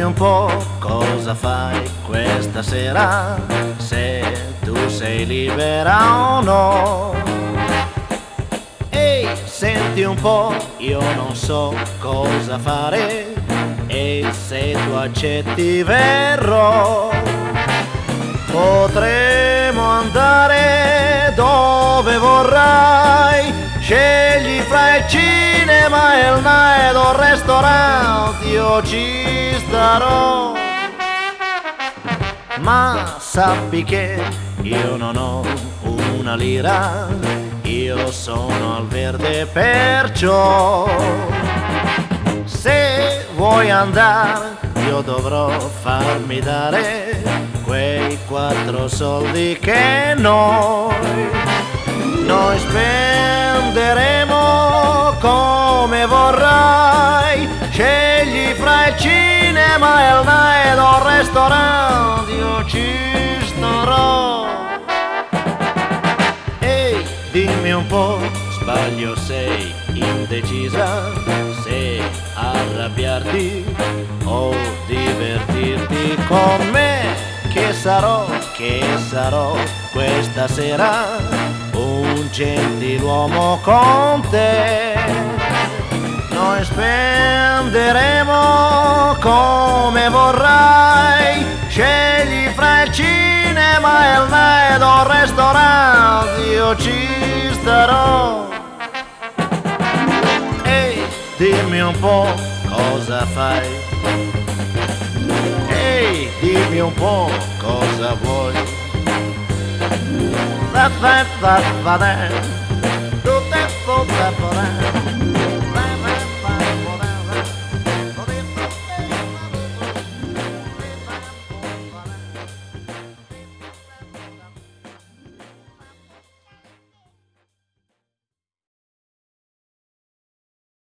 un po' cosa fai questa sera, se tu sei libera o no. Ehi, senti un po', io non so cosa fare, e se tu accetti verrò. Potremo andare dove vorrai, scegli fra il cinema e il night o il ristorante, io ci starò. Ma sappi che io non ho una lira, io sono al verde, perciò se vuoi andare io dovrò farmi dare quei 4 soldi che noi spenderemo come vorrai, scegli fra il cinema e il night o il ristorante, io ci starò. Ehi, dimmi un po', sbaglio, sei indecisa, se arrabbiarti o divertirti con me, che sarò questa sera, un gentiluomo con te. Noi spenderemo come vorrai, scegli fra il cinema e il night o il ristorante, io ci starò. Ehi, dimmi un po' cosa fai, ehi, dimmi un po' cosa vuoi.